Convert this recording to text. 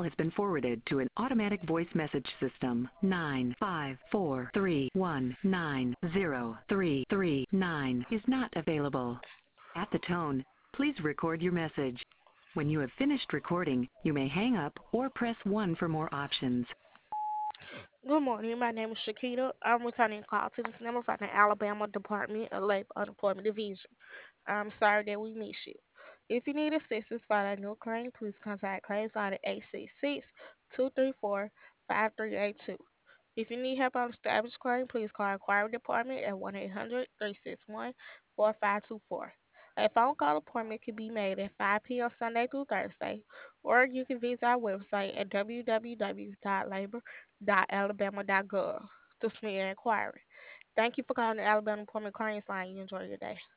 has been forwarded to an automatic voice message system. 95431903339 is not available. At the tone, please record your message. When you have finished recording, you may hang up or press 1 for more options. Good morning. My name is Shakita. I'm returning a call to this number from the Alabama Department of Labor Unemployment Division. I'm sorry that we missed you. If you need assistance finding a new claim, please contact Claims Line at 866-234-5382. If you need help on established claim, please call Inquiry Department at 1-800-361-4524. A phone call appointment can be made at 5 p.m. Sunday through Thursday, or you can visit our website at www.labor.alabama.gov to submit an inquiry. Thank you for calling the Alabama Employment Claims Line. You enjoy your day.